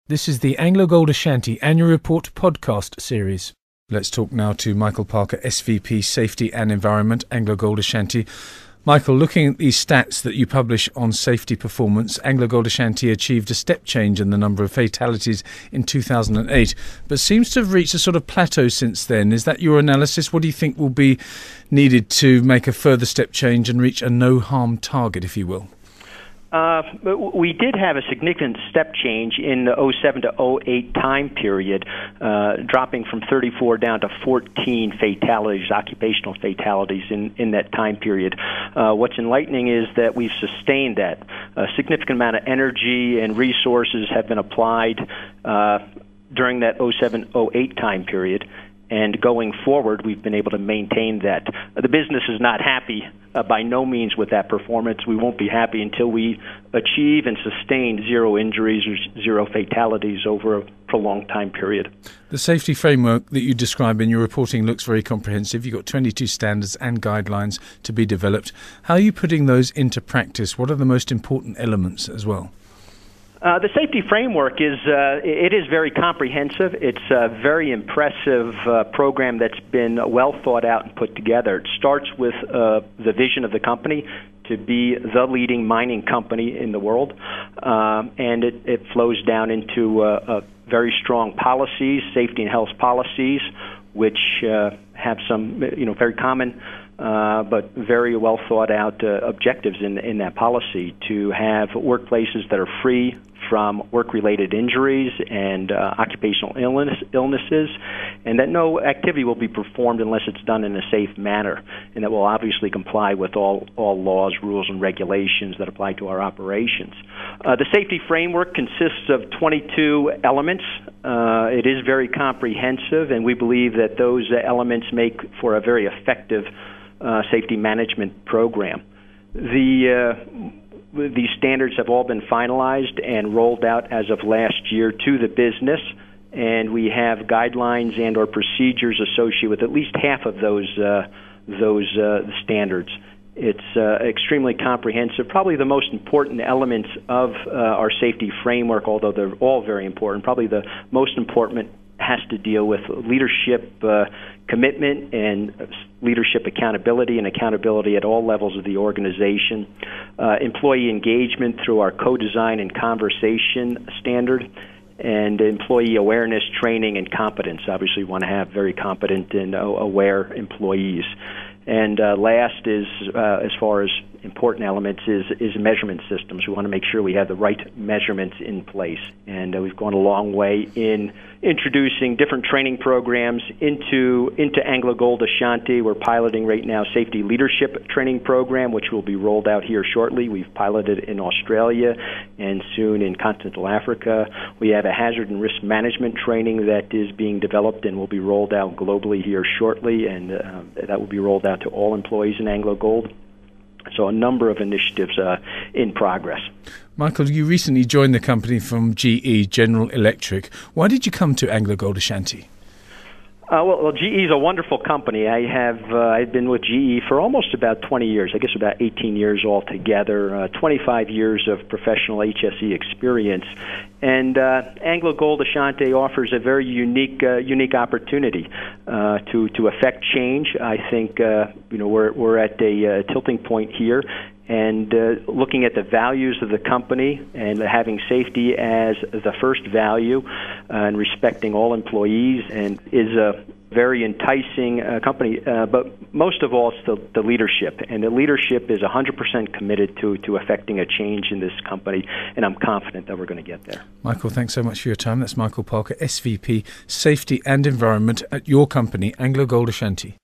This is the Anglo Gold Ashanti Annual Report podcast series. Let's talk now to Michael Parker, SVP Safety and Environment, Anglo Gold Ashanti. Michael, looking at these stats that you publish on safety performance, Anglo Gold Ashanti achieved a step change in the number of fatalities in 2008, but seems to have reached a sort of plateau since then. Is that your analysis? What do you think will be needed to make a further step change and reach a no-harm target, if you will? We did have a significant step change in the 07 to 08 time period, dropping from 34 down to 14 fatalities, occupational fatalities in that time period. What's enlightening is that we've sustained that. A significant amount of energy and resources have been applied during that 07-08 time period. And going forward, we've been able to maintain that. The business is not happy by no means with that performance. We won't be happy until we achieve and sustain zero injuries or zero fatalities over a prolonged time period. The safety framework that you describe in your reporting looks very comprehensive. You've got 22 standards and guidelines to be developed. How are you putting those into practice? What are the most important elements as well? The safety framework is very comprehensive. It's a very impressive program that's been well thought out and put together. It starts with the vision of the company to be the leading mining company in the world, and it flows down into very strong policies, safety and health policies, which have some very common but very well thought out objectives in that policy to have workplaces that are free from work-related injuries and occupational illnesses, and that no activity will be performed unless it's done in a safe manner, and that will obviously comply with all laws, rules, and regulations that apply to our operations. The safety framework consists of 22 elements. It is very comprehensive, and we believe that those elements make for a very effective safety management program. These standards have all been finalized and rolled out as of last year to the business, and we have guidelines and or procedures associated with at least half of those standards. It's extremely comprehensive. Probably the most important elements of our safety framework, although they're all very important, probably the most important has to deal with leadership commitment and leadership accountability and accountability at all levels of the organization, employee engagement through our co-design and conversation standard, and employee awareness, training, and competence. Obviously, we want to have very competent and aware employees. And last is, as far as important elements, is measurement systems. We want to make sure we have the right measurements in place. And we've gone a long way in introducing different training programs into Anglo Gold Ashanti. We're piloting right now safety leadership training program, which will be rolled out here shortly. We've piloted in Australia and soon in continental Africa. We have a hazard and risk management training that is being developed and will be rolled out globally here shortly, and that will be rolled out to all employees in Anglo Gold. So a number of initiatives in progress. Michael, you recently joined the company from GE, General Electric. Why did you come to Anglo Gold Ashanti? Well, GE is a wonderful company. I've been with GE for almost about 20 years, I guess about 18 years altogether, 25 years of professional HSE experience. And Anglo Gold Ashanti offers a very unique opportunity to affect change. I think we're at a tilting point here. And looking at the values of the company and having safety as the first value and respecting all employees and is a very enticing company. But most of all, it's the leadership. And the leadership is 100% committed to affecting a change in this company, and I'm confident that we're going to get there. Michael, thanks so much for your time. That's Michael Parker, SVP Safety and Environment at your company, Anglo Gold Ashanti.